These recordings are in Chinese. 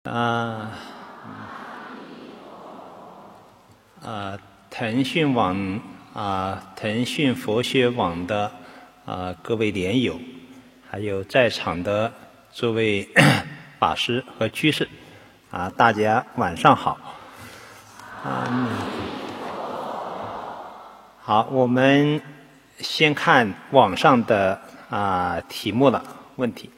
腾讯网腾讯佛学网的各位莲友，还有在场的诸位法师和居士大家晚上好。好，我们先看网上的题目了问题。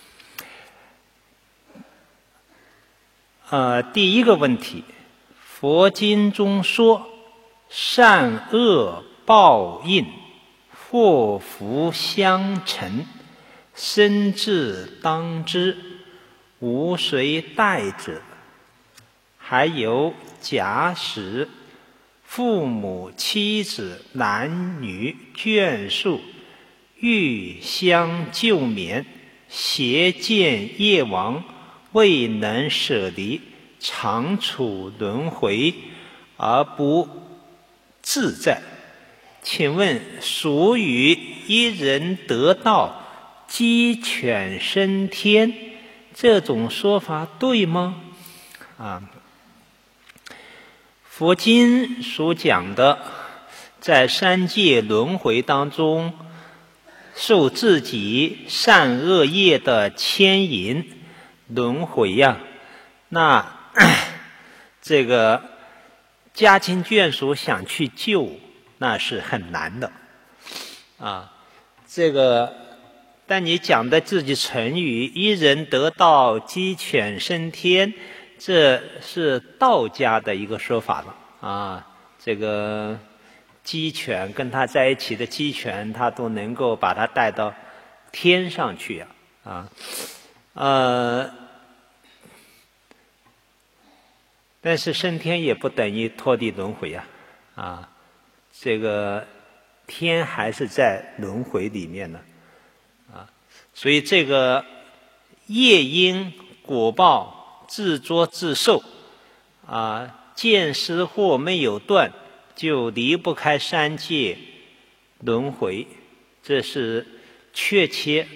第一个问题，佛经中说善恶报应，祸福相承，生至当知，无谁代者。还有假使父母妻子男女眷属欲相救免，邪见业王，未能舍离，常处轮回而不自在。请问属于一人得道，鸡犬升天，这种说法对吗？佛经所讲的，在三界轮回当中，受自己善恶业的牵引轮回那这个家亲眷属想去救，那是很难的这个但你讲的这句成语一人得道，鸡犬升天，这是道家的一个说法了这个鸡犬跟他在一起的鸡犬，他都能够把他带到天上去但是升天也不等于脱离轮回这个天还是在轮回里面呢所以这个业因果报自作自受见思惑没有断，就离不开三界轮回，这是确切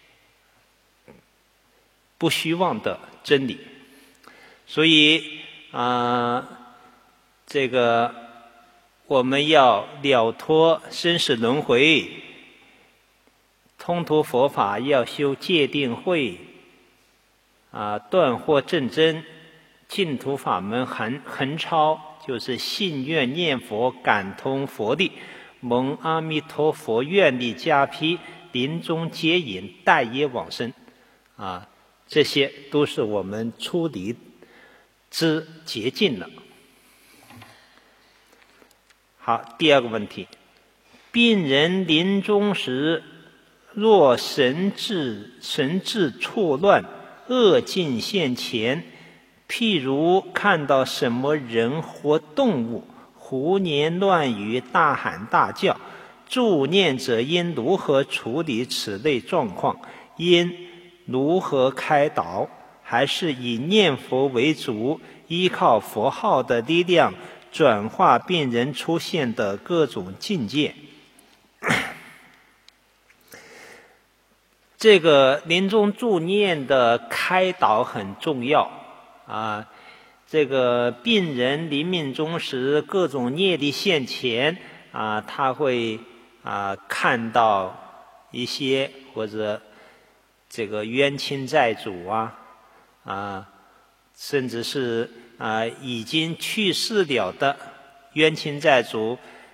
不虚妄的真理。所以这个我们要了脱生死轮回，通途佛法要修戒定慧断惑正真，净土法门横超，就是信愿念佛，感通佛力，蒙阿弥陀佛愿力加披，临终接引，待业往生这些都是我们出离之捷径了。好，第二个问题，病人临终时若神志错乱，恶境现前，譬如看到什么人或动物胡言乱语，大喊大叫，助念者应如何处理此类状况？应如何开导？还是以念佛为主，依靠佛号的力量转化病人出现的各种境界？这个临终助念的开导很重要这个病人临命终时，各种业力现前他会看到一些或者这个冤亲债主甚至是已经去世了的冤亲债主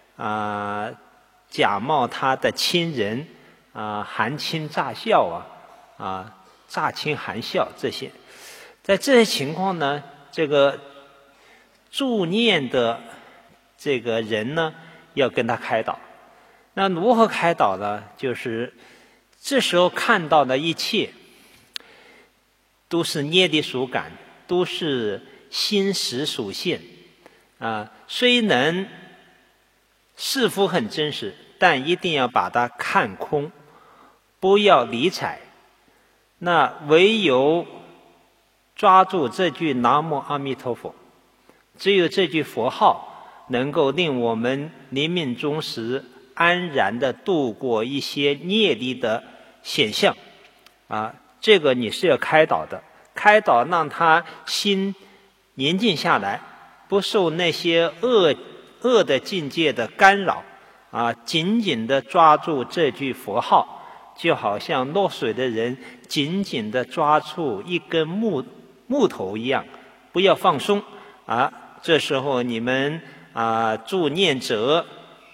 假冒他的亲人含亲诈笑诈亲含笑，这些在这些情况呢，这个助念的这个人呢，要跟他开导。那如何开导呢？就是这时候看到的一切都是业力所感，都是心识所现虽能似乎很真实，但一定要把它看空，不要理睬。那唯有抓住这句南无阿弥陀佛，只有这句佛号能够令我们临命终时安然地度过一些业力的显象这个你是要开导的。 开导让他心宁静下来，不受那些恶的境界的干扰紧紧地抓住这句佛号，就好像落水的人紧紧地抓住一根木头一样，不要放松这时候你们助念者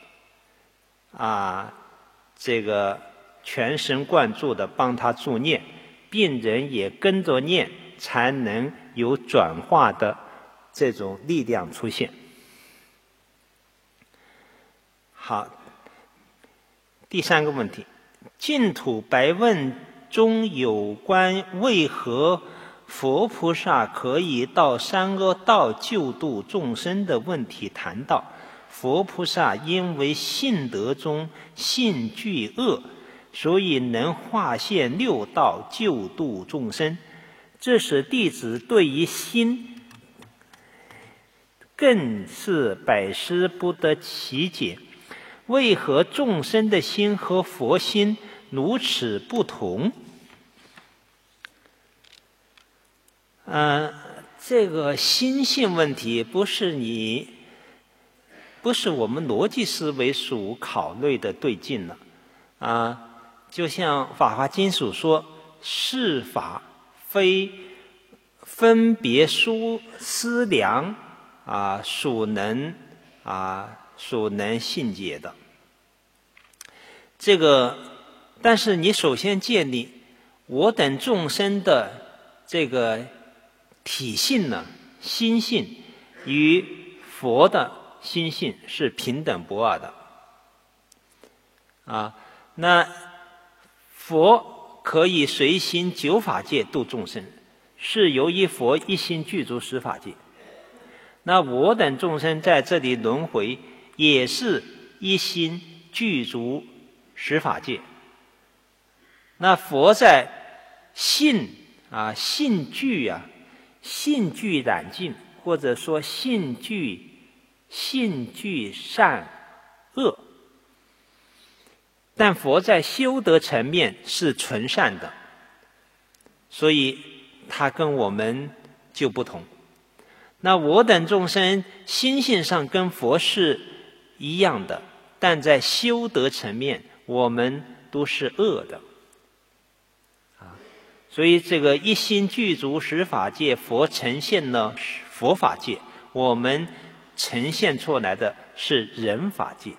这个全神贯注地帮他助念，病人也跟着念，才能有转化的这种力量出现。好，第3个问题，净土白问中有关为何佛菩萨可以到三恶道救度众生的问题谈到，佛菩萨因为性德中性具恶，所以能化现六道救度众生。这使弟子对于心更是百思不得其解，为何众生的心和佛心如此不同？这个心性问题不是我们逻辑思维所考虑的对境了就像《法华经》所说，是法非分别思量所能信解的。这个，但是你首先建立我等众生的这个体性呢，心性与佛的心性是平等不二的那佛可以随行九法界度众生，是由于佛一心具足十法界。那我等众生在这里轮回，也是一心具足十法界。那佛在性具染净，或者说性具善恶，但佛在修德层面是纯善的，所以他跟我们就不同。那我等众生心性上跟佛是一样的，但在修德层面我们都是恶的所以这个一心具足十法界，佛呈现了佛法界，我们呈现出来的是人法界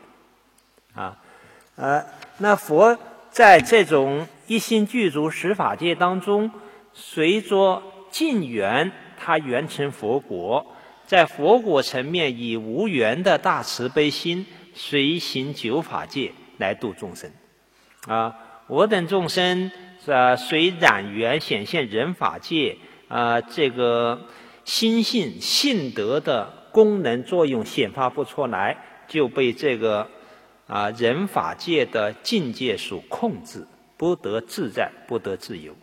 那佛在这种一心具足十法界当中，随着近缘他圆成佛国，在佛国层面以无缘的大慈悲心随行九法界来度众生我等众生随染缘显现人法界这个心性性德的功能作用显发不出来，就被这个人法界的境界所控制，不得自在，不得自由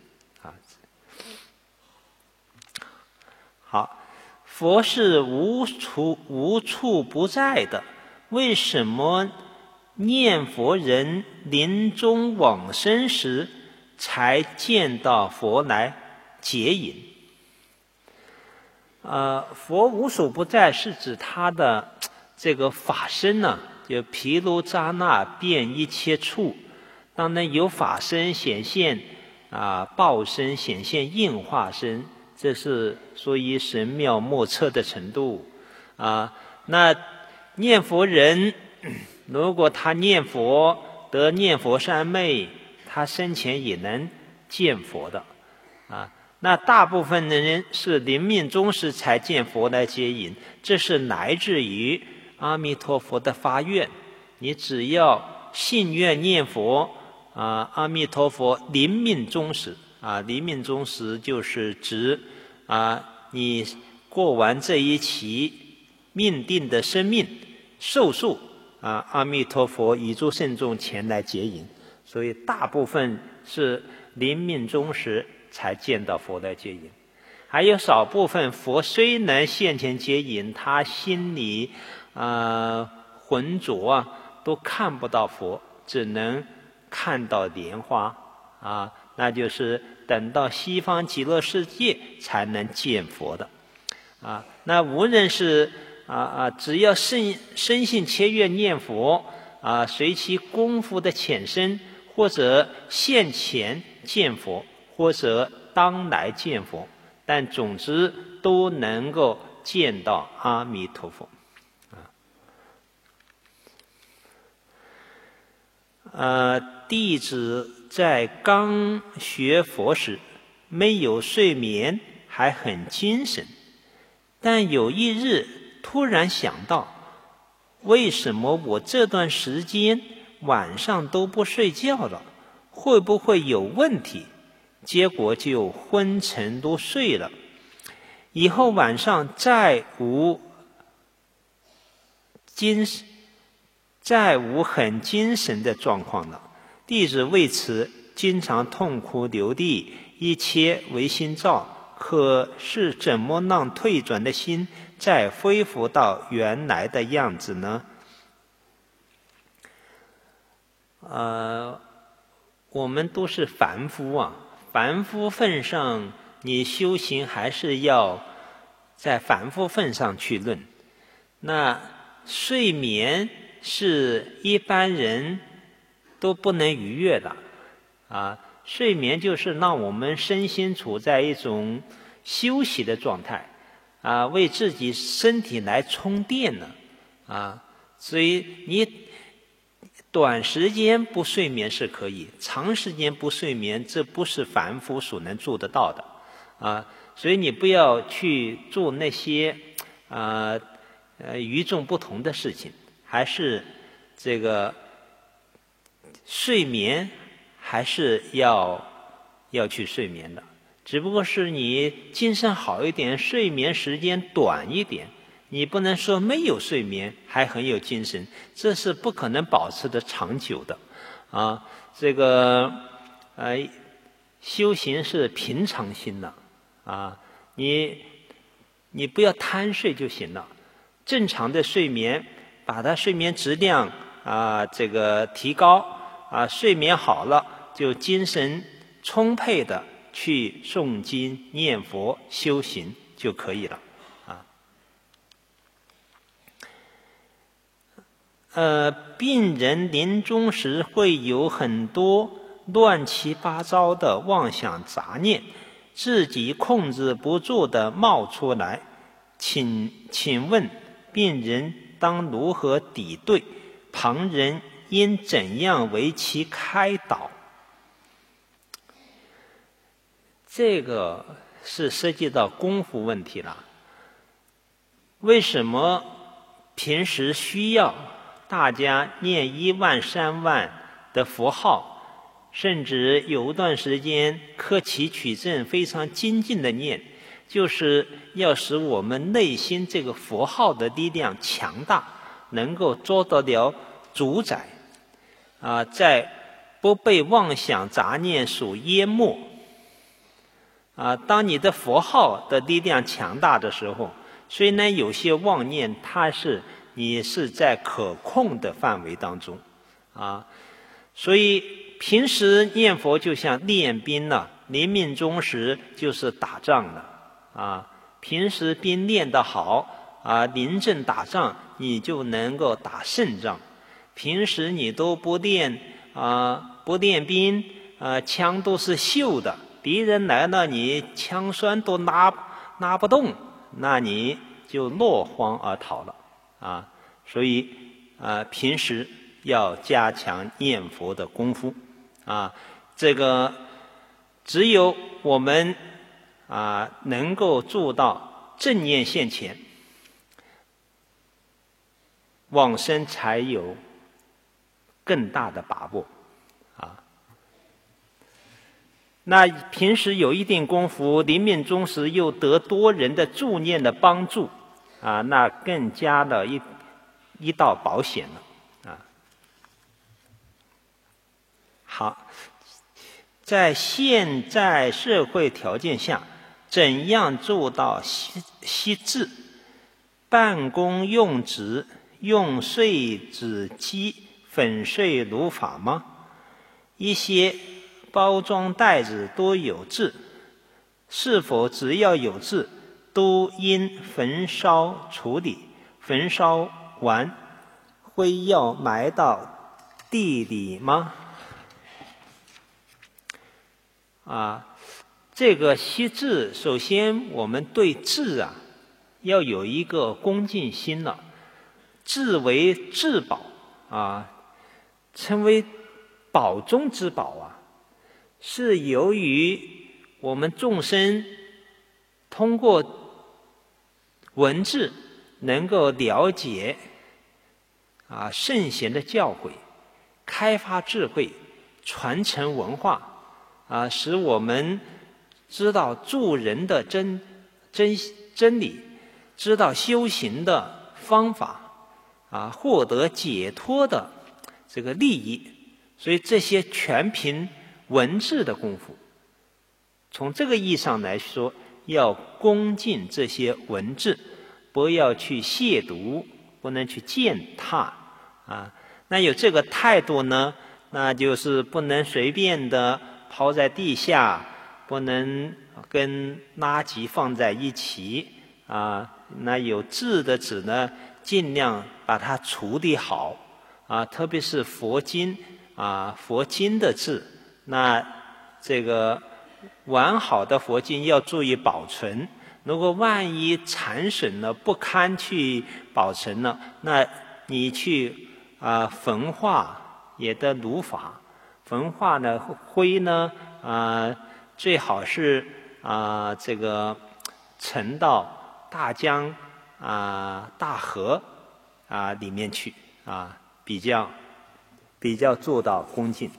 好，佛是无处不在的，为什么念佛人临终往生时才见到佛来接引佛无所不在是指他的这个法身呢就毗卢遮那遍一切处，当然有法身显现报身显现应化身，这是属于神妙莫测的程度那念佛人如果他念佛得念佛三昧，他生前也能见佛的那大部分的人是临命终时才见佛来接引，这是来自于阿弥陀佛的发愿。你只要信愿念佛阿弥陀佛临命终时临命终时就是指你过完这一期命定的生命寿数阿弥陀佛以诸圣众前来接引，所以大部分是临命终时才见到佛来接引。还有少部分佛虽能现前接引，他心里浑浊都看不到佛，只能看到莲花那就是等到西方极乐世界才能见佛的。那无论是只要深信切愿念佛随其功夫的浅深，或者现前见佛，或者当来见佛，但总之都能够见到阿弥陀佛。弟子在刚学佛时没有睡眠，还很精神，但有一日突然想到，为什么我这段时间晚上都不睡觉了？会不会有问题？结果就昏沉入睡了。以后晚上再无很精神的状况了。弟子为此经常痛哭流涕，一切唯心造。可是怎么让退转的心再恢复到原来的样子呢？我们都是凡夫凡夫份上，你修行还是要在凡夫份上去论。那睡眠是一般人都不能逾越的睡眠就是让我们身心处在一种休息的状态为自己身体来充电呢所以你短时间不睡眠是可以，长时间不睡眠，这不是凡夫所能做得到的所以你不要去做那些与众不同的事情，还是这个睡眠还是要去睡眠的，只不过是你精神好一点，睡眠时间短一点。你不能说没有睡眠还很有精神，这是不可能保持的长久的这个修行是平常心的你不要贪睡就行了。正常的睡眠，把它睡眠质量这个提高睡眠好了，就精神充沛的去诵经念佛修行就可以了病人临终时会有很多乱七八糟的妄想杂念，自己控制不住的冒出来，请问病人当如何抵对？旁人应怎样为其开导？这个是涉及到功夫问题了。为什么平时需要大家念1万3万的佛号，甚至有一段时间克期取证非常精进的念，就是要使我们内心这个佛号的力量强大，能够做得了主宰在不被妄想杂念所淹没当你的佛号的力量强大的时候，虽然有些妄念你是在可控的范围当中所以平时念佛就像练兵临命终时就是打仗的平时兵练得好临阵打仗你就能够打胜仗。平时你都不练兵枪都是锈的，敌人来了你枪栓都拉不动，那你就落荒而逃了所以平时要加强念佛的功夫这个只有我们能够做到正念现前，往生才有更大的把握那平时有一定功夫，临命终时又得多人的助念的帮助那更加的一道保险了好，在现在社会条件下，怎样做到惜字？办公用纸用碎纸机粉碎如法吗？一些包装袋子都有字，是否只要有字都应焚烧处理？焚烧完灰要埋到地里吗？这个惜字，首先我们对字要有一个恭敬心了。字为至宝称为宝中之宝是由于我们众生通过文字能够了解圣贤的教诲，开发智慧，传承文化使我们知道助人的真理，知道修行的方法获得解脱的这个利益。所以这些全凭文字的功夫。从这个意义上来说，要恭敬这些文字，不要去亵渎，不能去践踏那有这个态度呢，那就是不能随便的抛在地下，不能跟垃圾放在一起那有字的纸呢，尽量把它处理好特别是佛经佛经的字，那这个完好的佛经要注意保存。如果万一残损了，不堪去保存了，那你去焚化也得如法。焚化呢，灰呢最好是这个沉到大江大河里面去比较做到恭敬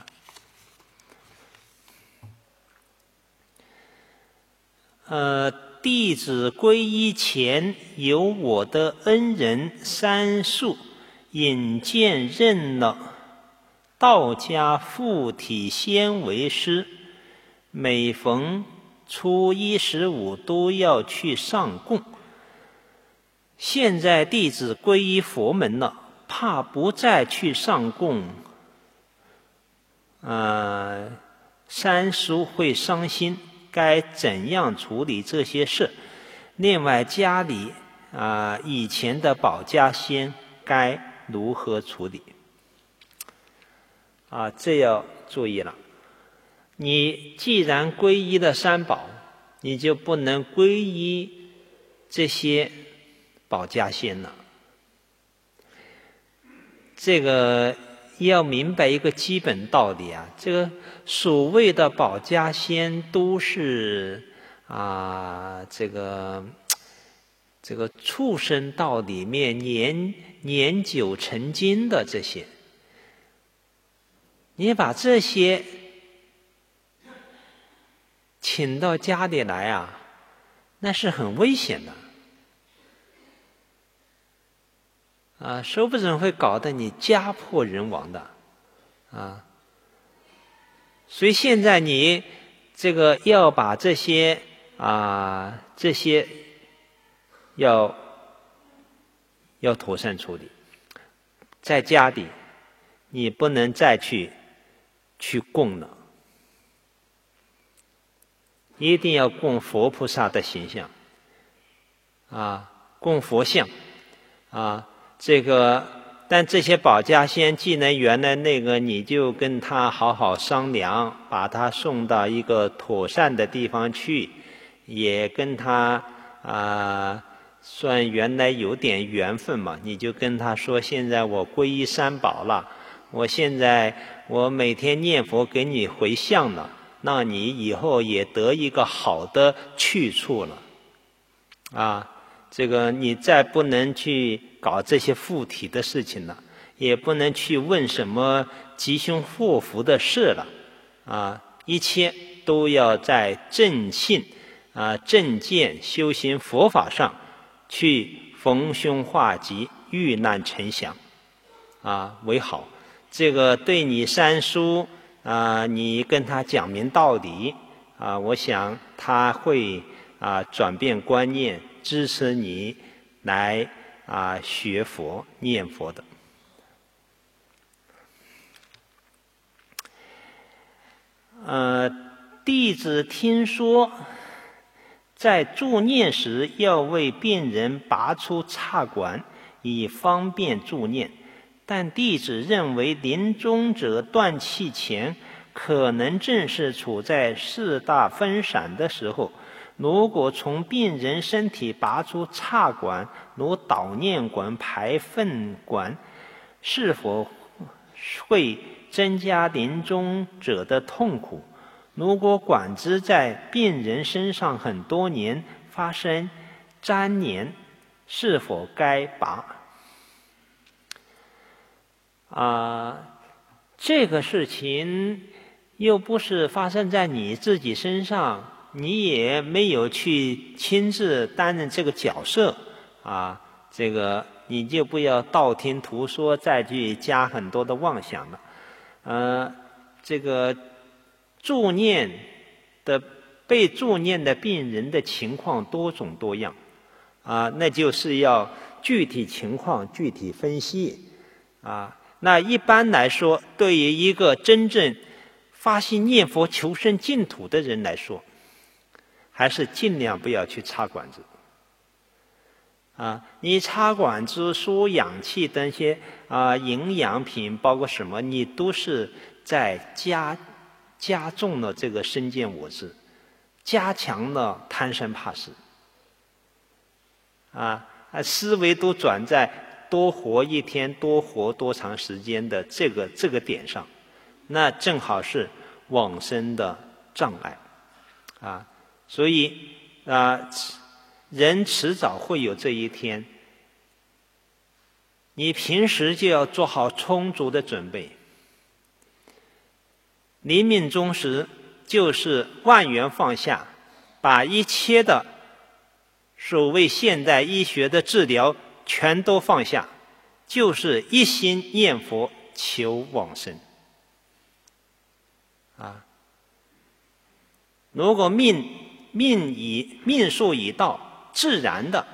弟子皈依前，由我的恩人三宿引荐认了道家附体先为师，每逢初一15都要去上供。现在弟子皈依佛门了，怕不再去上供三叔会伤心，该怎样处理这些事？另外家里以前的保家仙该如何处理这要注意了。你既然皈依了三宝，你就不能皈依这些保家仙了。这个要明白一个基本道理这个所谓的保家仙都是这个畜生道里面年久成精的这些，你把这些请到家里来那是很危险的说不准会搞得你家破人亡的所以现在你这个要把这些要妥善处理。在家里你不能再去供了，一定要供佛菩萨的形象供佛像但这些保家仙既能原来那个，你就跟他好好商量，把他送到一个妥善的地方去，也跟他算原来有点缘分嘛，你就跟他说，现在我皈依三宝了，我每天念佛给你回向了，那你以后也得一个好的去处了这个你再不能去搞这些附体的事情了，也不能去问什么吉凶祸福的事了一切都要在正信正见修行佛法上去逢凶化吉，遇难成祥为好。这个对你三叔你跟他讲明道理我想他会转变观念，支持你来学佛念佛的。 弟子听说，在助念时要为病人拔出插管，以方便助念。但弟子认为，临终者断气前，可能正是处在四大分散的时候。如果从病人身体拔出插管，如导念管、排粪管，是否会增加临终者的痛苦？如果管子在病人身上很多年，发生粘连，是否该拔？这个事情又不是发生在你自己身上，你也没有去亲自担任这个角色这个你就不要道听途说，再去加很多的妄想了。这个助念的被助念的病人的情况多种多样那就是要具体情况具体分析那一般来说，对于一个真正发心念佛求生净土的人来说，还是尽量不要去插管子你插管子输氧气的些营养品，包括什么，你都是在加重了这个身见我执，加强了贪生怕死思维都转在多活一天，多活多长时间的这个点上，那正好是往生的障碍所以人迟早会有这一天，你平时就要做好充足的准备。临命终时，就是万缘放下，把一切的所谓现代医学的治疗全都放下，就是一心念佛求往生如果命数已到，自然的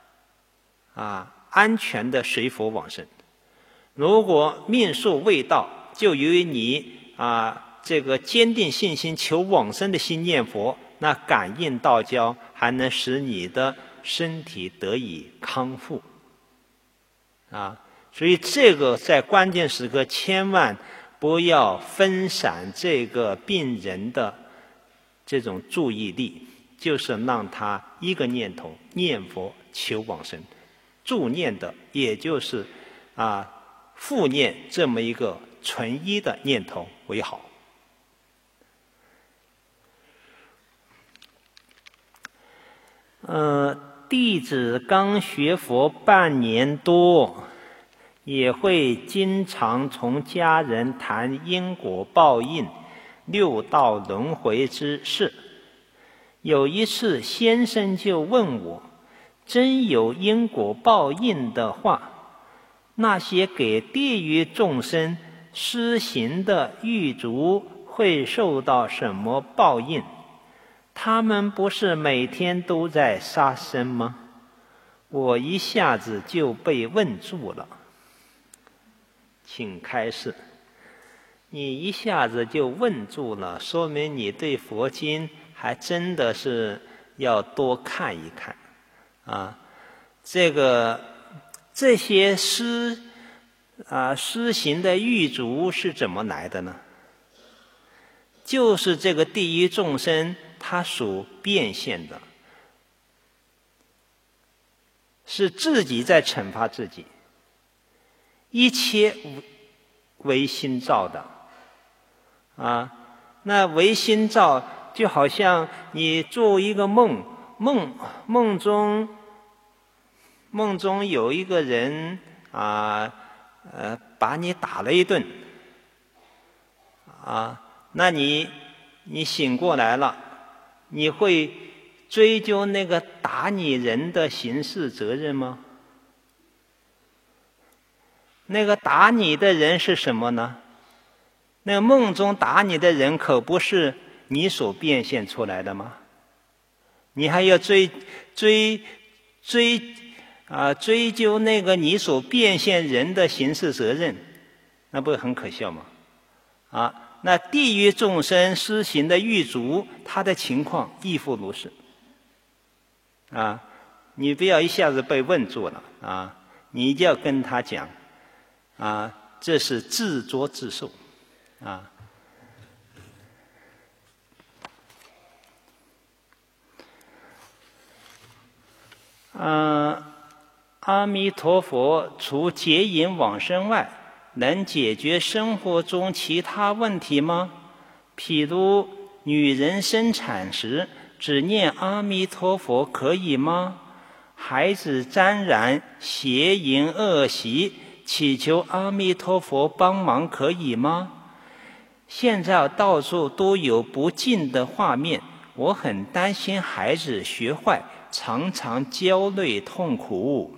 安全的随佛往生。如果命数未到，就由于你这个坚定信心求往生的心念佛，那感应道交，还能使你的身体得以康复所以这个在关键时刻千万不要分散这个病人的这种注意力，就是让他一个念头念佛求往生，助念的也就是复念这么一个纯一的念头为好。弟子刚学佛半年多，也会经常从家人谈因果报应、六道轮回之事。有一次先生就问我，真有因果报应的话，那些给地狱众生施行的狱卒会受到什么报应？他们不是每天都在杀生吗？我一下子就被问住了。请开示。你一下子就问住了，说明你对佛经还真的是要多看一看这些施行的狱卒是怎么来的呢？就是这个地狱众生他所变现的，是自己在惩罚自己，一切唯心造的那唯心造就好像你做一个梦中有一个人把你打了一顿那你醒过来了，你会追究那个打你人的刑事责任吗？那个打你的人是什么呢？那个梦中打你的人可不是你所变现出来的吗？你还要追究那个你所变现人的刑事责任，那不是很可笑吗？ 那地狱众生施行的狱卒，他的情况亦复如是。你不要一下子被问住了你一定要跟他讲这是自作自受阿弥陀佛除结引往生外，能解决生活中其他问题吗？譬如女人生产时只念阿弥陀佛可以吗？孩子沾染邪淫恶习，祈求阿弥陀佛帮忙可以吗？现在到处都有不敬的画面，我很担心孩子学坏，常常焦虑痛苦。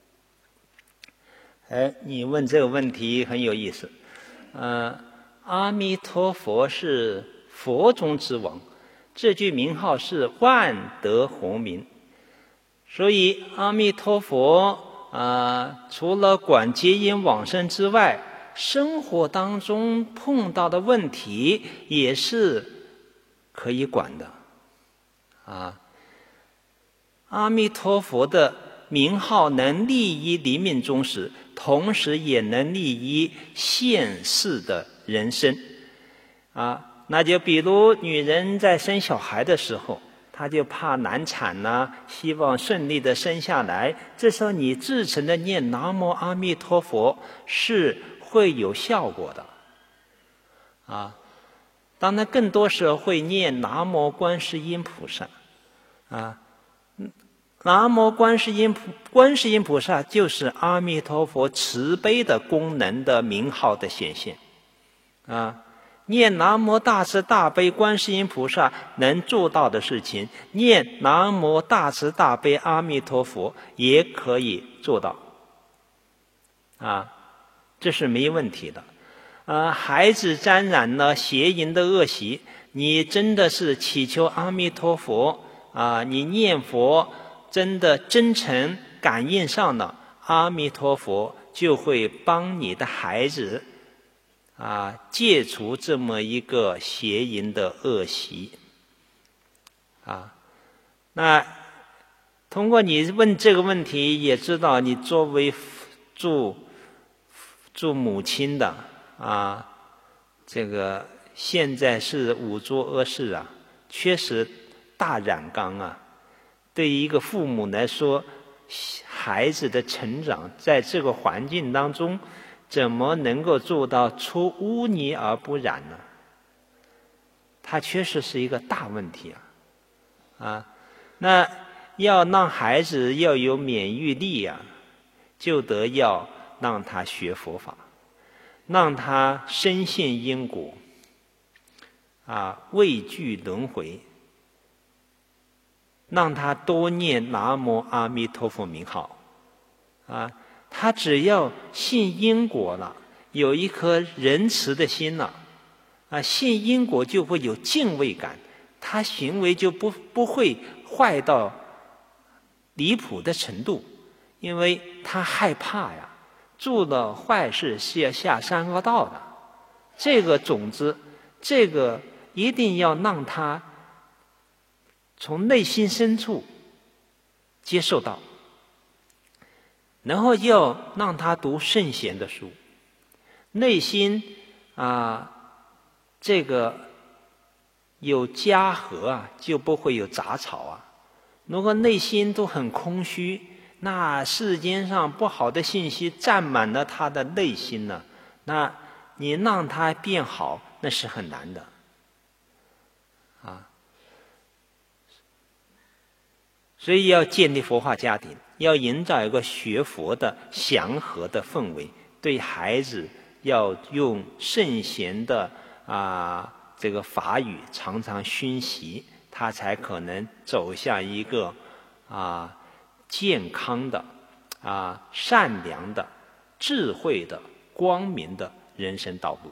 你问这个问题很有意思。阿弥陀佛是佛中之王，这句名号是万德洪名。所以阿弥陀佛除了管结引往生之外，生活当中碰到的问题也是可以管的阿弥陀佛的名号能利益临命终时，同时也能利益现世的人生那就比如女人在生小孩的时候，她就怕难产希望顺利的生下来，这时候你至诚的念南无阿弥陀佛是会有效果的当然更多时候会念南无观世音菩萨南无观世音菩萨就是阿弥陀佛慈悲的功能的名号的显现念南无大慈大悲观世音菩萨能做到的事情，念南无大慈大悲阿弥陀佛也可以做到这是没问题的孩子沾染了邪淫的恶习，你真的是祈求阿弥陀佛你念佛真的真诚感应上了，阿弥陀佛就会帮你的孩子戒除这么一个邪淫的恶习那通过你问这个问题，也知道你作为做母亲的这个现在是五浊恶世确实大染缸对于一个父母来说，孩子的成长在这个环境当中怎么能够做到出污泥而不染呢？它确实是一个大问题那要让孩子要有免疫力就得要让他学佛法，让他深信因果畏惧轮回，让他多念南无阿弥陀佛名号他只要信因果了，有一颗仁慈的心了信因果就会有敬畏感，他行为就不会坏到离谱的程度，因为他害怕做了坏事是要下三恶道的。这个种子，这个一定要让他从内心深处接受到，然后要让他读圣贤的书，内心这个有家和就不会有杂草如果内心都很空虚，那世间上不好的信息占满了他的内心呢，那你让他变好那是很难的所以要建立佛化家庭，要营造一个学佛的祥和的氛围，对孩子要用圣贤的这个法语常常熏习，他才可能走向一个健康的善良的智慧的光明的人生道路。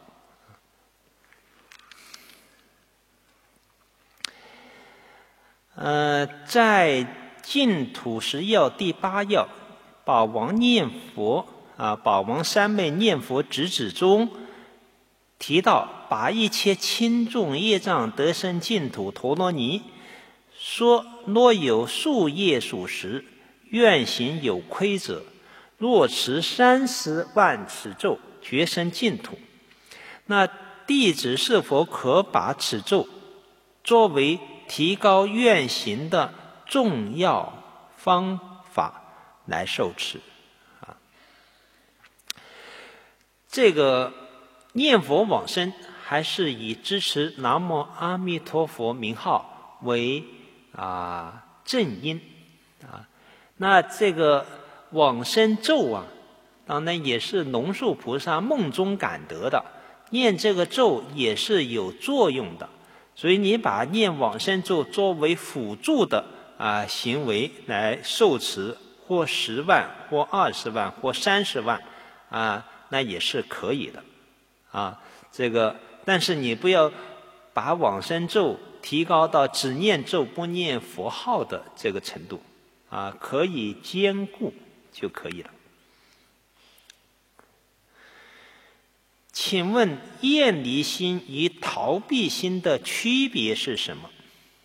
在净土十要第8要宝王念佛宝王三昧念佛直指中提到把一切轻重业障得生净土陀罗尼，说若有树叶属实，愿行有亏者，若持30万此咒，决生净土。那弟子是否可把此咒作为提高愿行的重要方法来受持？这个念佛往生还是以支持南无阿弥陀佛名号为正因那这个往生咒啊，当然也是龙树菩萨梦中感得的，念这个咒也是有作用的，所以你把念往生咒作为辅助的行为来受持，或10万，或20万，或30万那也是可以的这个，但是你不要把往生咒提高到只念咒不念佛号的这个程度可以兼顾就可以了。请问厌离心与逃避心的区别是什么？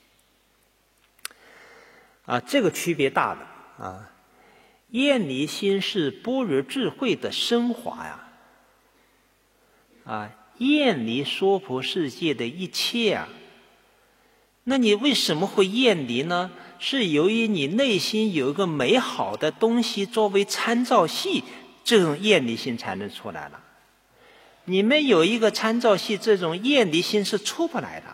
这个区别大的厌离心是般若智慧的升华厌离娑婆世界的一切那你为什么会厌离呢？是由于你内心有一个美好的东西作为参照系，这种厌离心才能出来了。你们有一个参照系，这种厌离心是出不来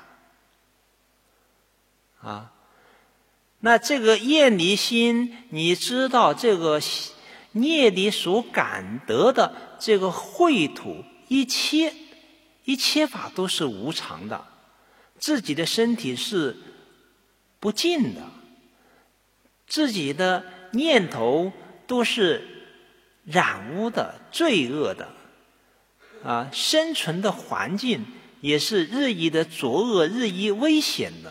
的那这个厌离心，你知道这个业力所感得的这个秽土，一切法都是无常的，自己的身体是不净的，自己的念头都是染污的、罪恶的生存的环境也是日益的浊恶、日益危险的。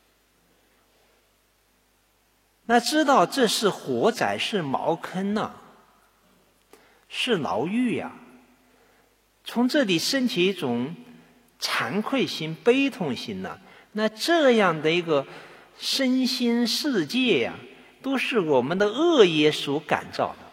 那知道这是火宅，是茅坑是牢狱从这里升起一种惭愧心、悲痛心那这样的一个身心世界都是我们的恶业所感召的。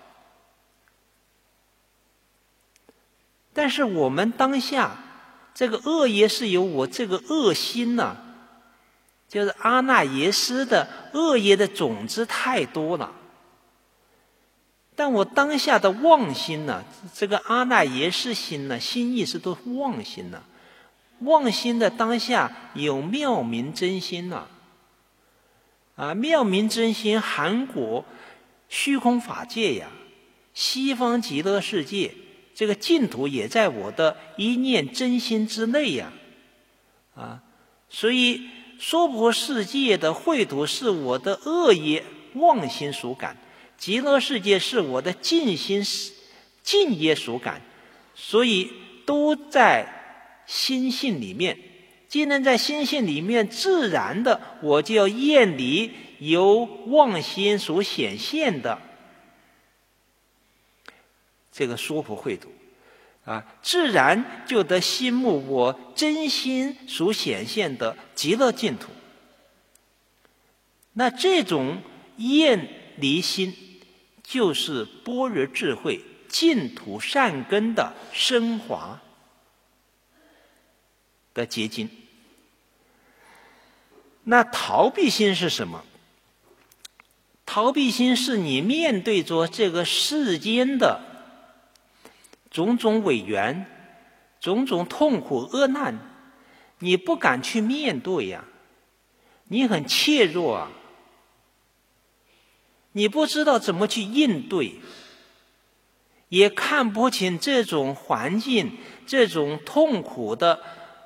但是我们当下这个恶业是由我这个恶心就是阿那耶识的恶业的种子太多了，但我当下的妄心这个阿那耶识心心意识都是妄心妄心的当下有妙明真心妙明真心含果虚空法界西方极乐世界这个净土也在我的一念真心之内所以娑婆世界的秽土是我的恶业妄心所感，极乐世界是我的净心净业所感，所以都在心性里面。既然在心性里面，自然的我就要厌离由妄心所显现的这个娑婆秽土自然就得心目我真心所显现的极乐净土。那这种厌离心就是般若智慧净土善根的升华的结晶。那逃避心是什么？逃避心是你面对着这个世间的种种违缘、种种痛苦恶难，你不敢去面对你很怯弱你不知道怎么去应对，也看不清这种环境、这种痛苦的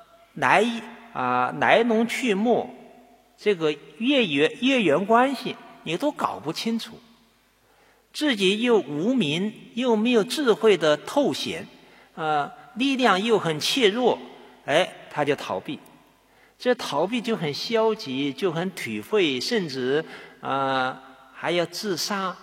来龙去脉，这个业缘关系你都搞不清楚，自己又无明，又没有智慧的透显力量又很怯弱他就逃避，这逃避就很消极，就很颓废，甚至还要自杀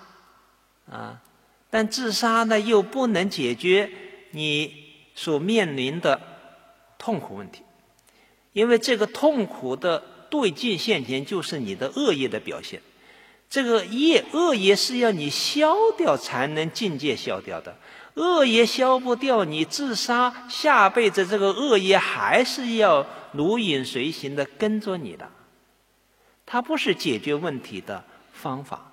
但自杀呢又不能解决你所面临的痛苦问题，因为这个痛苦的对境现前就是你的恶业的表现。这个恶业是要你消掉才能境界消掉的，恶业消不掉，你自杀，下辈子这个恶业还是要如影随形的跟着你的，它不是解决问题的方法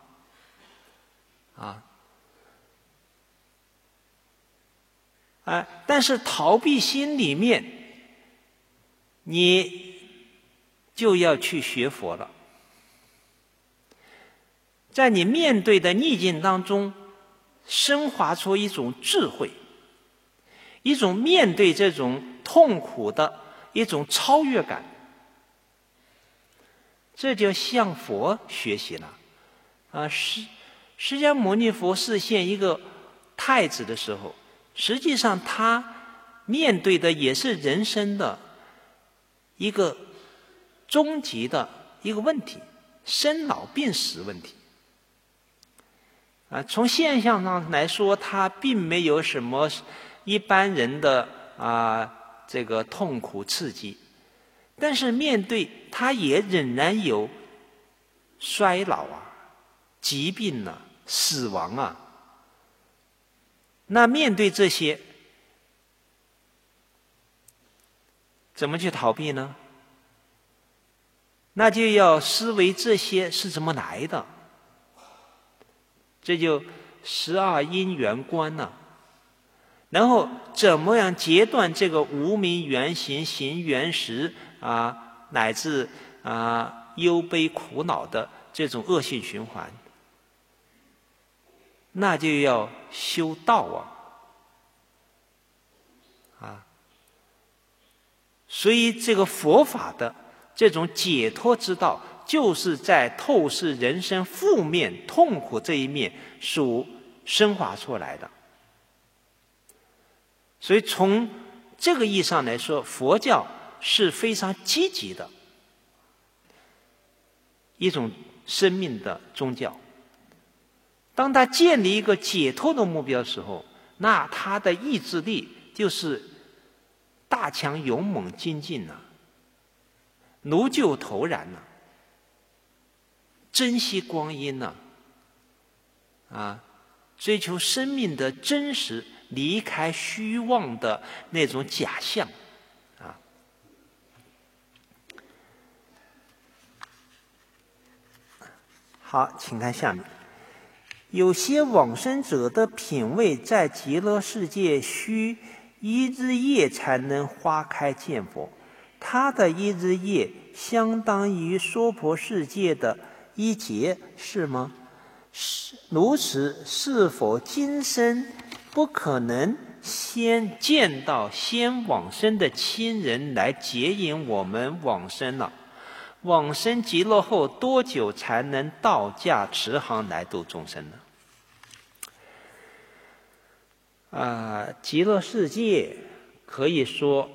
但是逃避心里面，你就要去学佛了。在你面对的逆境当中，升华出一种智慧，一种面对这种痛苦的一种超越感，这就向佛学习了。释迦牟尼佛示现一个太子的时候，实际上他面对的也是人生的一个终极的一个问题，生老病死问题。从现象上来说，他并没有什么一般人的这个痛苦刺激，但是面对他也仍然有衰老疾病死亡那面对这些，怎么去逃避呢？那就要思维这些是怎么来的，这就12因缘观然后怎么样截断这个无明缘行行缘识乃至忧悲苦恼的这种恶性循环，那就要修道所以这个佛法的这种解脱之道，就是在透视人生负面痛苦这一面所升华出来的。所以从这个意义上来说，佛教是非常积极的一种生命的宗教。当他建立一个解脱的目标的时候，那他的意志力就是大强勇猛精进如救头燃珍惜光阴追求生命的真实，离开虚妄的那种假象好，请看下面。有些往生者的品位在极乐世界需一日夜才能花开见佛，他的一日夜相当于娑婆世界的一劫，是吗？如此，是否今生不可能先见到先往生的亲人来接引我们往生了？往生极乐后多久才能到驾慈航来度众生呢？极乐世界可以说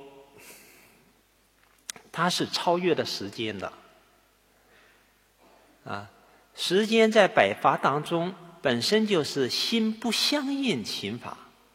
它是超越了时间的时间在百法当中本身就是心不相应情法，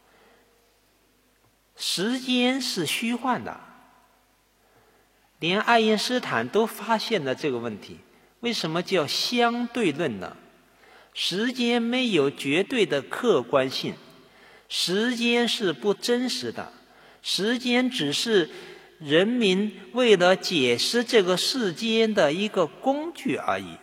时间是虚幻的。连爱因斯坦都发现了这个问题，为什么叫相对论呢？时间没有绝对的客观性，时间是不真实的，时间只是人民为了解释这个世间的一个工具而已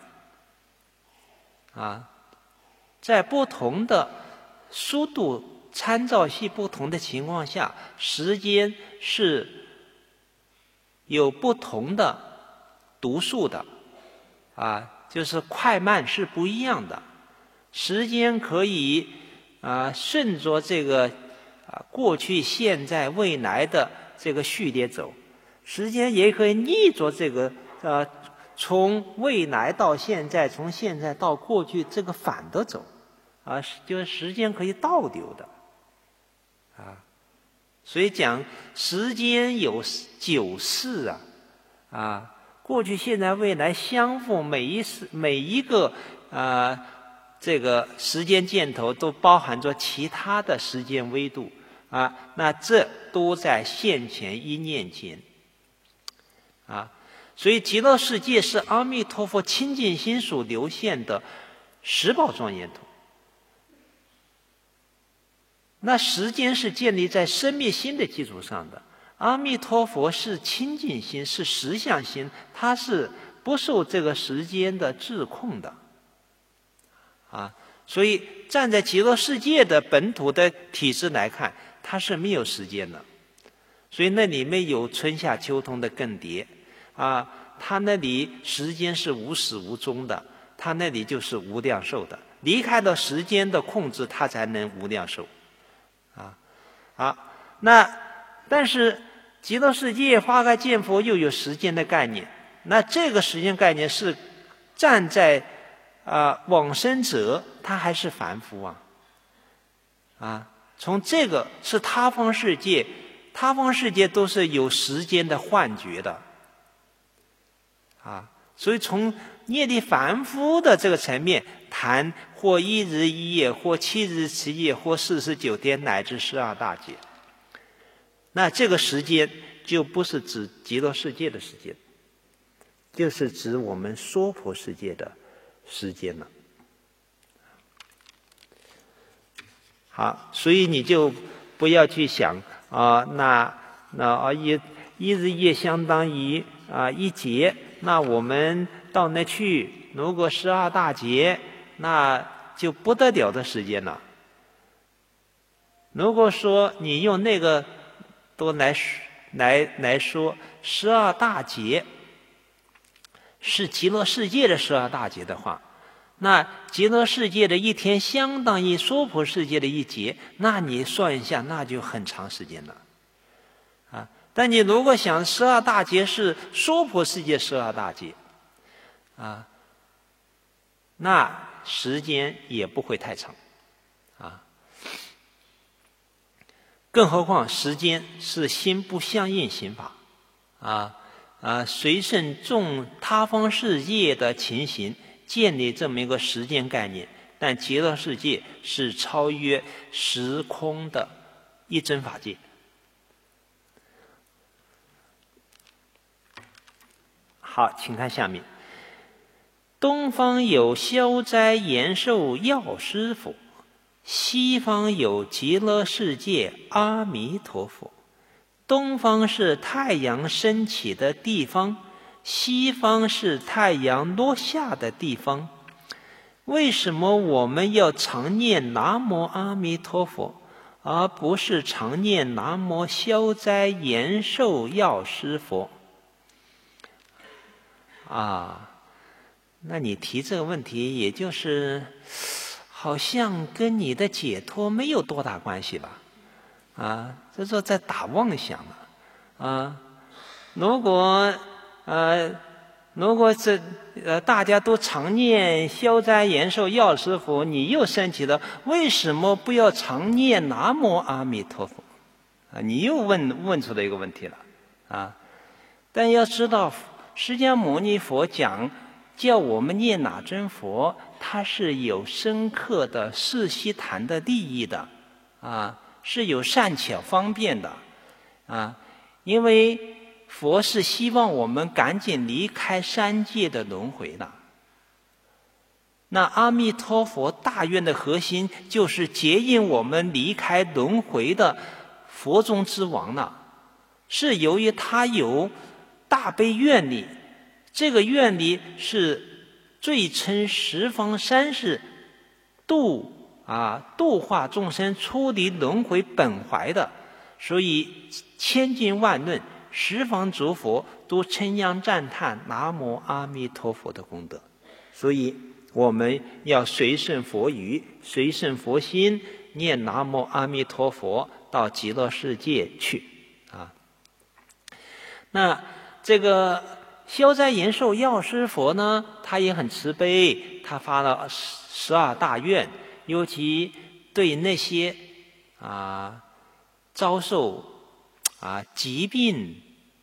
在不同的速度参照系不同的情况下，时间是有不同的读数的就是快慢是不一样的。时间可以顺着这个过去现在未来的这个序列走，时间也可以逆着这个从未来到现在，从现在到过去这个反的走就是时间可以倒流的所以讲时间有9世过去现在未来相互，每一个这个时间箭头都包含着其他的时间维度那这都在现前一念间所以极乐世界是阿弥陀佛清净心所流现的十宝庄严土。那时间是建立在生灭心的基础上的，阿弥陀佛是清净心，是实相心，它是不受这个时间的制控的所以站在极乐世界的本土的体制来看，它是没有时间的。所以那里面有春夏秋冬的更迭它那里时间是无始无终的，它那里就是无量寿的，离开了时间的控制，它才能无量寿那但是极乐世界花开见佛又有时间的概念，那这个时间概念是站在往生者他还是凡夫从这个是他方世界，他方世界都是有时间的幻觉的所以从业力凡夫的这个层面谈，或1日1夜，或7日7夜，或49天，乃至12大劫，那这个时间就不是指极乐世界的时间，就是指我们娑婆世界的时间了。好，所以你就不要去想一日夜相当于一劫，那我们到那去，如果12大劫，那就不得了的时间了。如果说你用那个都来说12大劫是极乐世界的12大劫的话，那极乐世界的一天相当于娑婆世界的一劫，那你算一下，那就很长时间了但你如果想12大劫是娑婆世界12大劫那时间也不会太长更何况时间是心不相应行法随顺众他方世界的情形建立这么一个时间概念，但极乐世界是超越时空的一真法界。好，请看下面。东方有消灾延寿药师佛，西方有极乐世界阿弥陀佛。东方是太阳升起的地方，西方是太阳落下的地方。为什么我们要常念南无阿弥陀佛，而不是常念南无消灾延寿药师佛那你提这个问题，也就是好像跟你的解脱没有多大关系吧这是在打妄想了如果大家都常念消灾延寿药师佛，你又升起了为什么不要常念南无阿弥陀佛你又问出了一个问题了但要知道释迦牟尼佛叫我们念哪尊佛，它是有深刻的世悉檀的利益的是有善巧方便的因为佛是希望我们赶紧离开三界的轮回的。那阿弥陀佛大愿的核心就是接引我们离开轮回的佛中之王了，是由于他有大悲愿力，这个愿力是最称十方三世度化众生出离轮回本怀的，所以千经万论十方诸佛都称扬赞叹南无阿弥陀佛的功德。所以我们要随顺佛语，随顺佛心，念南无阿弥陀佛到极乐世界去那这个消灾延寿药师佛呢，他也很慈悲，他发了12大愿，尤其对那些遭受疾病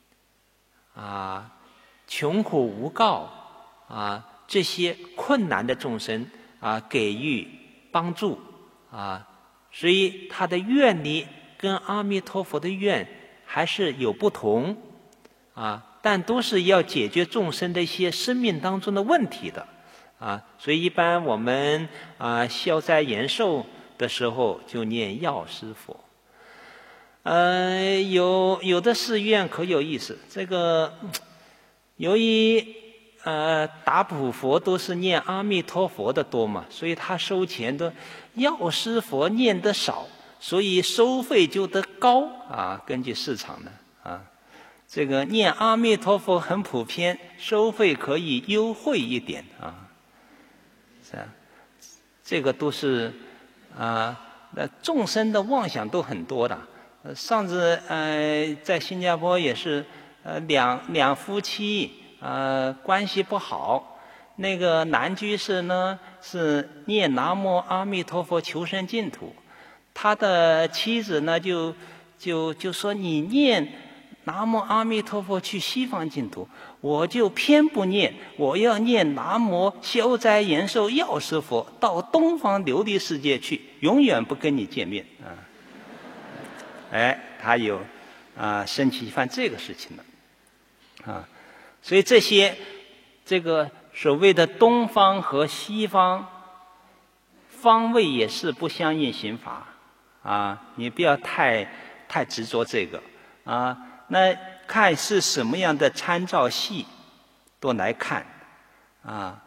穷苦无告这些困难的众生给予帮助所以他的愿力跟阿弥陀佛的愿还是有不同啊，但都是要解决众生的一些生命当中的问题的啊，所以一般我们消灾延寿的时候就念药师佛。有的寺院可有意思，这个由于达普佛都是念阿弥陀佛的多嘛，所以他收钱的药师佛念的少，所以收费就得高啊。根据市场的啊，这个念阿弥陀佛很普遍，收费可以优惠一点啊。是啊，这个都是众生的妄想都很多的。上次在新加坡也是两夫妻关系不好，那个男居士呢是念南无阿弥陀佛求生净土，他的妻子呢就说你念南无阿弥陀佛去西方净土，我就偏不念，我要念南无消灾延寿药师佛到东方琉璃世界去，永远不跟你见面啊。他有生气犯这个事情了啊，所以这个所谓的东方和西方方位也是不相应刑法啊，你不要太执着这个啊。那看是什么样的参照系都来看啊，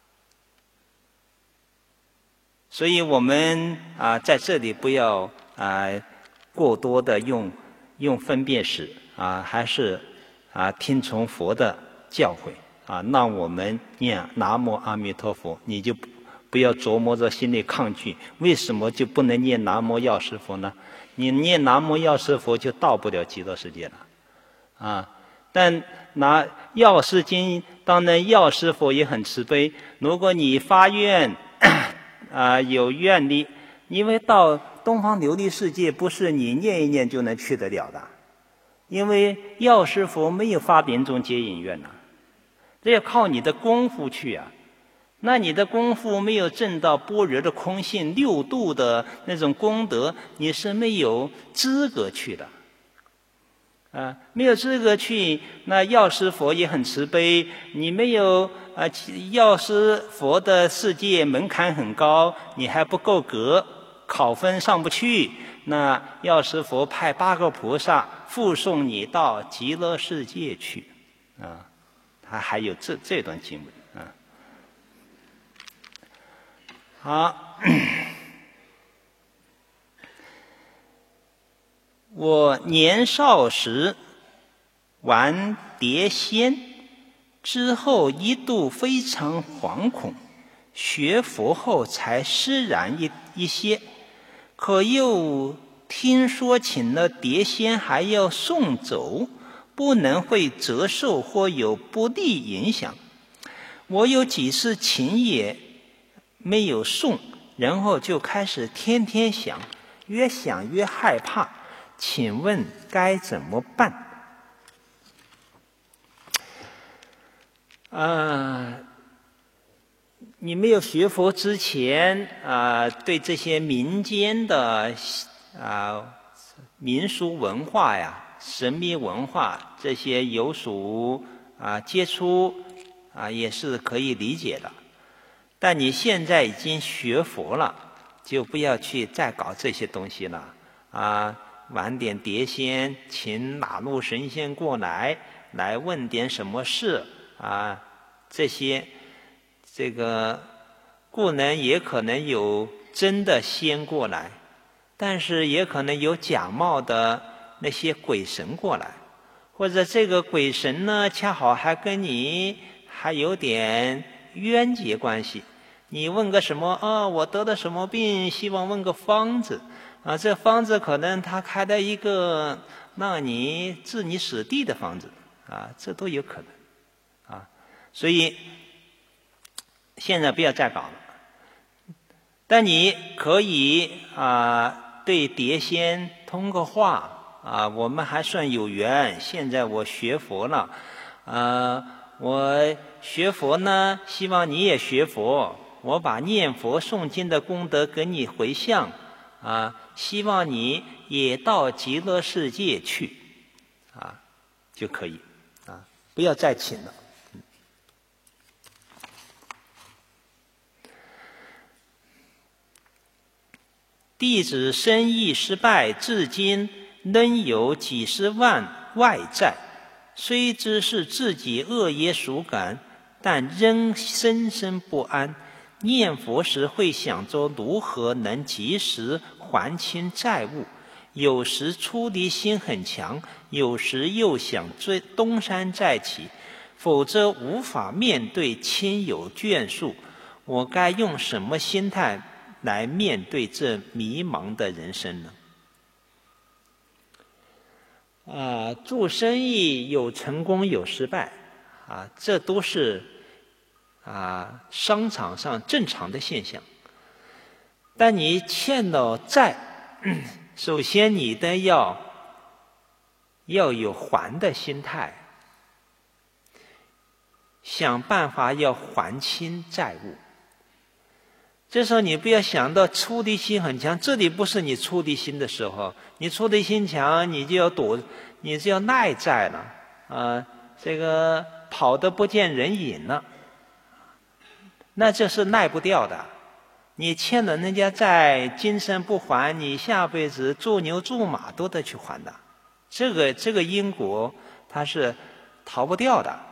所以我们在这里不要过多的用分辨识还是听从佛的教诲让我们念南无阿弥陀佛，你就不要琢磨着心里抗拒，为什么就不能念南无药师佛呢？你念南无药师佛就到不了极乐世界了但拿药师经，当然药师佛也很慈悲，如果你发愿有愿力，因为到东方琉璃世界不是你念一念就能去得了的，因为药师佛没有发临终接引愿这要靠你的功夫去那你的功夫没有证到般若的空性六度的那种功德，你是没有资格去的没有资格去。那药师佛也很慈悲，你没有药师佛的世界门槛很高，你还不够格，考分上不去，那药师佛派8个菩萨护送你到极乐世界去他还有这段经文好我年少时玩碟仙，之后一度非常惶恐，学佛后才释然一些，可又听说请了碟仙还要送走，不能会折寿或有不利影响。我有几次请也没有送，然后就开始天天想，越想越害怕，请问该怎么办？你没有学佛之前对这些民间的民俗文化神秘文化这些有属接触也是可以理解的。但你现在已经学佛了，就不要去再搞这些东西了玩点碟仙，请哪路神仙过来问点什么事这个固然也可能有真的仙过来，但是也可能有假冒的那些鬼神过来，或者这个鬼神呢恰好还跟你还有点冤结关系，你问个什么我得了什么病，希望问个方子这方子可能他开了一个让你置你死地的方子这都有可能所以现在不要再搞了。但你可以对碟仙通个话我们还算有缘，现在我学佛了我学佛呢希望你也学佛，我把念佛诵经的功德给你回向希望你也到极乐世界去，就可以，不要再请了。弟子生意失败，至今仍有几十万外债，虽知是自己恶业所感，但仍深深不安。念佛时会想着如何能及时还清债务，有时出离心很强，有时又想东山再起，否则无法面对亲友眷属。我该用什么心态来面对这迷茫的人生呢？做生意有成功有失败，这都是商场上正常的现象。但你欠了债，首先你得要有还的心态，想办法要还清债务。这时候你不要想到出离心很强，这里不是你出离心的时候。你出离心强，你就要耐债了，这个跑得不见人影了，那这是耐不掉的。你欠了人家债，今生不还，你下辈子做牛做马都得去还的。这个因果它是逃不掉的，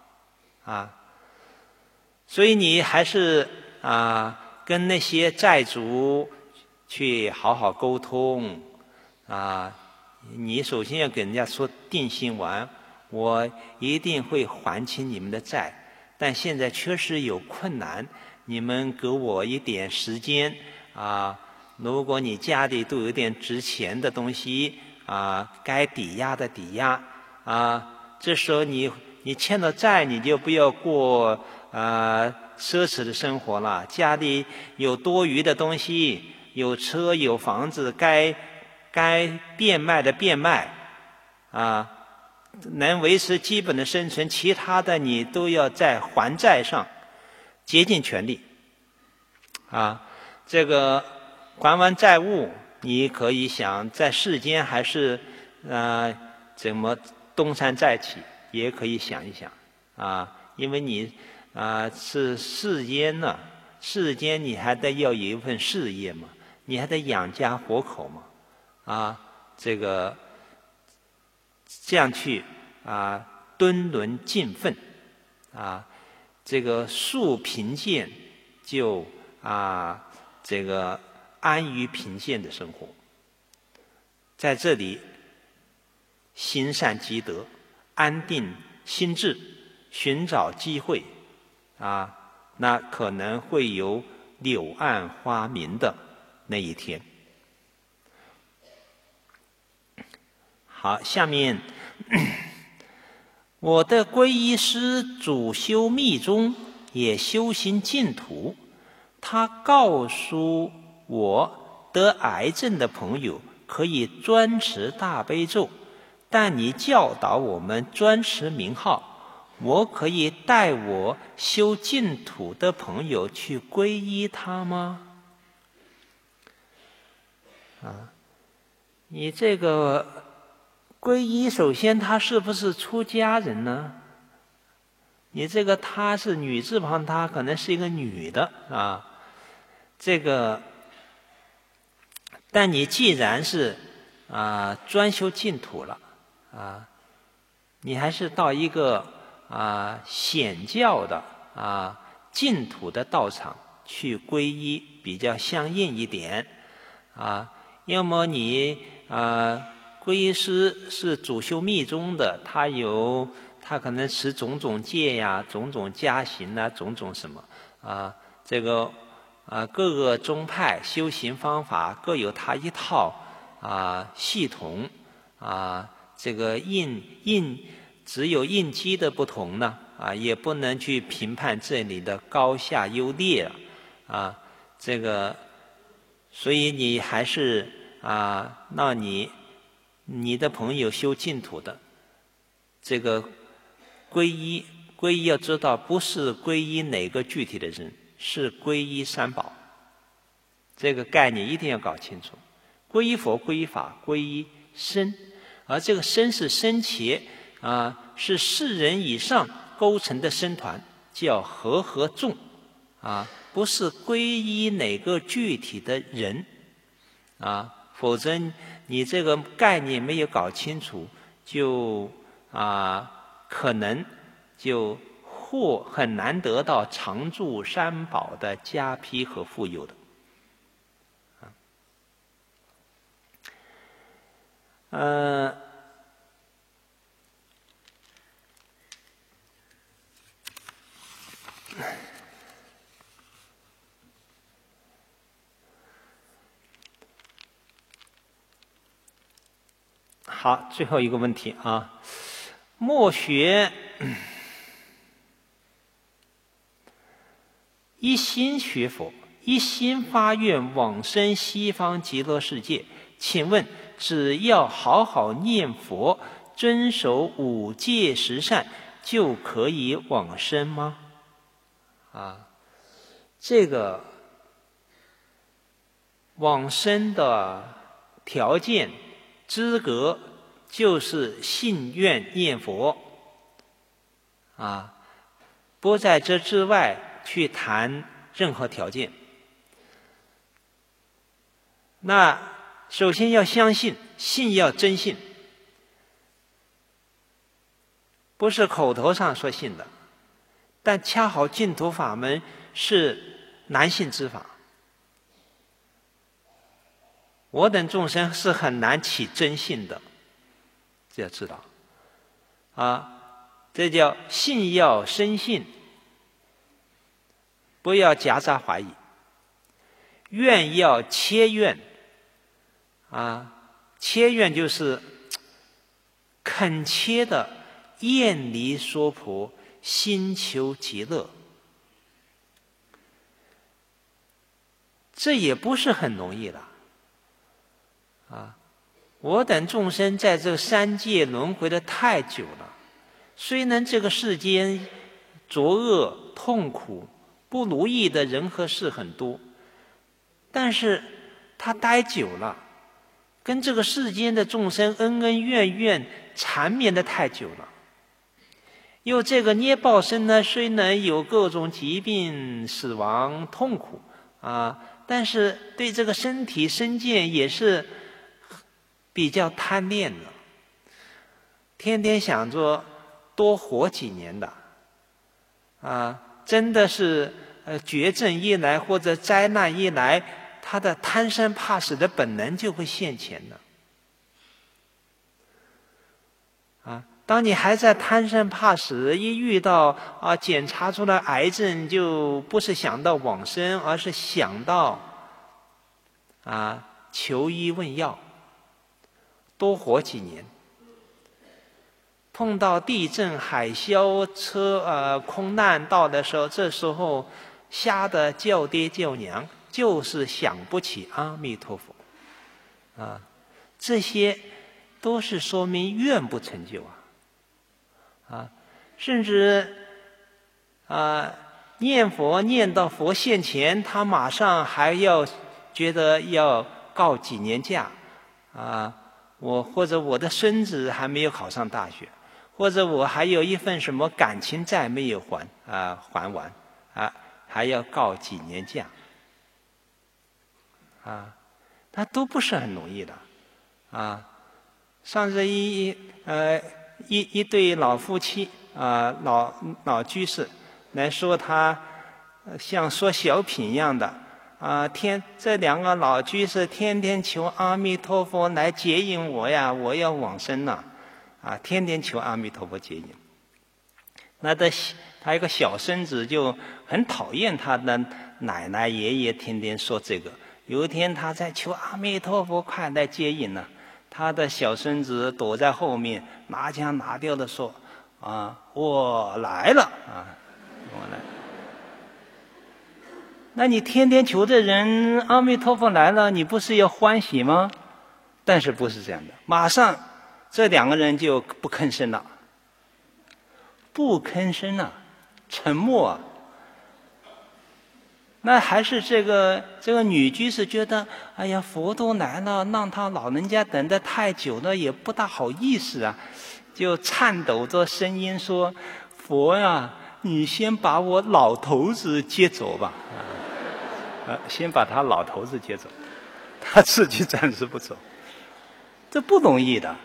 所以你还是跟那些债主去好好沟通，你首先要给人家说定心丸，我一定会还清你们的债，但现在确实有困难，你们给我一点时间如果你家里都有点值钱的东西该抵押的抵押这时候你欠了债，你就不要过奢侈的生活了，家里有多余的东西，有车有房子，该变卖的变卖能维持基本的生存，其他的你都要在还债上竭尽全力这个还完债务，你可以想在世间还是怎么东山再起，也可以想一想因为你是世间你还得要有一份事业嘛，你还得养家活口嘛这样去敦伦尽奋这个树贫贱就这个安于贫贱的生活，在这里行善积德，安定心智，寻找机会那可能会有柳暗花明的那一天。好，下面我的皈依师主修密宗，也修行净土，他告诉我得癌症的朋友可以专持大悲咒，但你教导我们专持名号，我可以带我修净土的朋友去皈依他吗？你这个皈依，首先他是不是出家人呢？你这个他是女字旁，他可能是一个女的但你既然是专修净土了你还是到一个显教的净土的道场去皈依比较相应一点要么你皈依师是主修密宗的，他可能持种种戒呀，种种加行种种什么各个宗派修行方法各有他一套系统这个只有应机的不同呢也不能去评判这里的高下优劣所以你还是让你的朋友修净土的这个皈依要知道，不是皈依哪个具体的人，是皈依三宝，这个概念一定要搞清楚皈依佛、皈依法、皈依僧，而这个僧是僧伽是4人以上构成的僧团，叫和众不是皈依哪个具体的人否则你这个概念没有搞清楚，就可能就很难得到常住三宝的加披和富有的。好，最后一个问题莫学一心学佛，一心发愿往生西方极乐世界，请问只要好好念佛，遵守5戒10善，就可以往生吗？这个往生的条件资格就是信愿念佛不在这之外去谈任何条件。那首先要相信，信要真信，不是口头上说信的。但恰好净土法门是难信之法，我等众生是很难起真信的，这要知道这叫信要生信，不要夹杂怀疑。愿要切愿切愿就是恳切的厌离娑婆，心求极乐。这也不是很容易的我等众生在这3界轮回的太久了，虽然这个世间作恶痛苦不如意的人和事很多，但是他待久了，跟这个世间的众生恩恩怨怨缠绵的太久了。又这个捏报身呢，虽然有各种疾病、死亡、痛苦但是对这个身体身见也是比较贪恋的，天天想着多活几年的真的是绝症一来或者灾难一来，他的贪生怕死的本能就会现前的当你还在贪生怕死，一遇到检查出了癌症，就不是想到往生，而是想到求医问药，多活几年。碰到地震、海啸、车空难到的时候，这时候吓得叫爹叫娘，就是想不起阿弥陀佛这些都是说明愿不成就甚至念佛念到佛现前，他马上还要觉得要告几年假或者我的孙子还没有考上大学，或者我还有一份什么感情债没有还完还要告几年假那都不是很容易的上次一对老夫妻老居士来说，他像说小品一样的这2个老居士天天求阿弥陀佛来接引我呀，我要往生了天天求阿弥陀佛接引。那他一个小孙子就很讨厌他的奶奶爷爷天天说这个。有一天他在求阿弥陀佛快来接引了，他的小孙子躲在后面拿腔拿调的说我来了我来。那你天天求的人阿弥陀佛来了，你不是要欢喜吗？但是不是这样的，马上这2个人就不吭声了，沉默那还是这个女居士觉得，哎呀，佛都来了，让他老人家等得太久了，也不大好意思啊，就颤抖着声音说：“佛呀，你先把我老头子接走吧。”先把他老头子接走，他自己暂时不走，这不容易的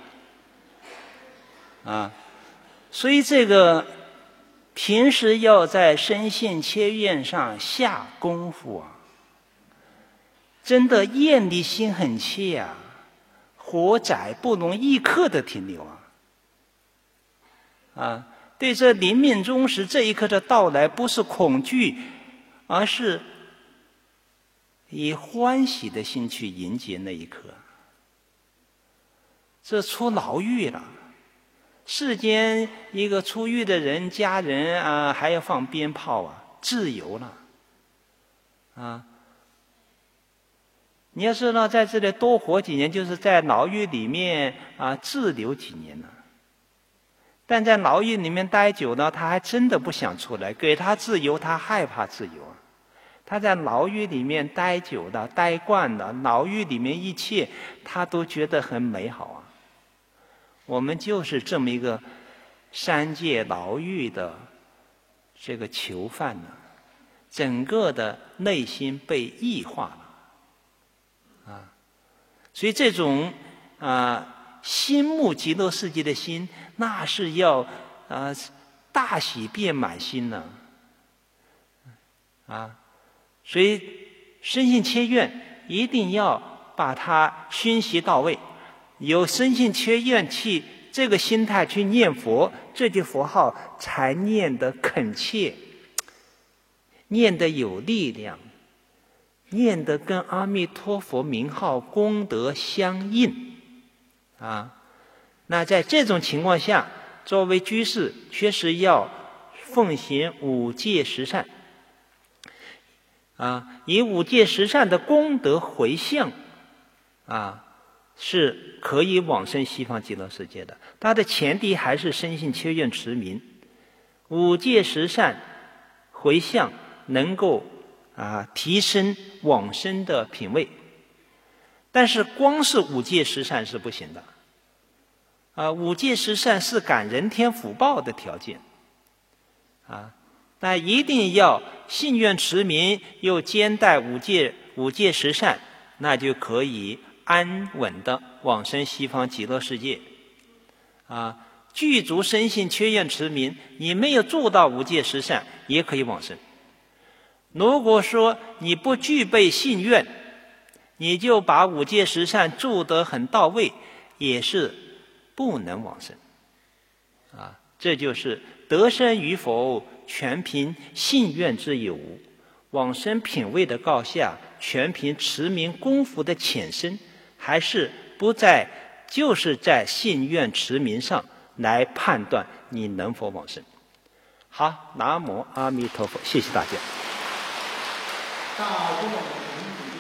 啊。所以这个平时要在身信切愿上下功夫啊，真的愿力心很切啊，火载不容一刻的停留啊！对这临命终时这一刻的到来，不是恐惧，而是以欢喜的心去迎接那一刻。这出牢狱了，世间一个出狱的人，家人啊还要放鞭炮啊，自由了啊！你要知道，在这里多活几年，就是在牢狱里面啊滞留几年了。但在牢狱里面待久了，他还真的不想出来。给他自由，他害怕自由啊。他在牢狱里面待久了，待惯了，牢狱里面一切他都觉得很美好啊。我们就是这么一个三界牢狱的这个囚犯呢，整个的内心被异化了啊。所以这种心慕极乐世界的心，那是要大喜变满心呢啊。所以身信切愿一定要把它熏习到位，有身信切愿去这个心态去念佛，这句佛号才念得恳切，念得有力量，念得跟阿弥陀佛名号功德相应啊。那在这种情况下，作为居士确实要奉行五戒十善啊，以五戒十善的功德回向啊，是可以往生西方极乐世界的。它的前提还是身信切愿持名，五戒十善回向能够提升往生的品位。但是光是五戒十善是不行的五戒十善是感人天福报的条件那一定要信愿持名，又兼带五戒十善，那就可以安稳的往生西方极乐世界具足身信切愿持名，你没有做到五戒十善也可以往生。如果说你不具备信愿，你就把五戒十善做得很到位，也是不能往生这就是得生与否全凭信愿之有无，往生品位的高下全凭持名功夫的浅深，还是不在就是在信愿持名上来判断你能否往生。好，南无阿弥陀佛，谢谢大家。 大众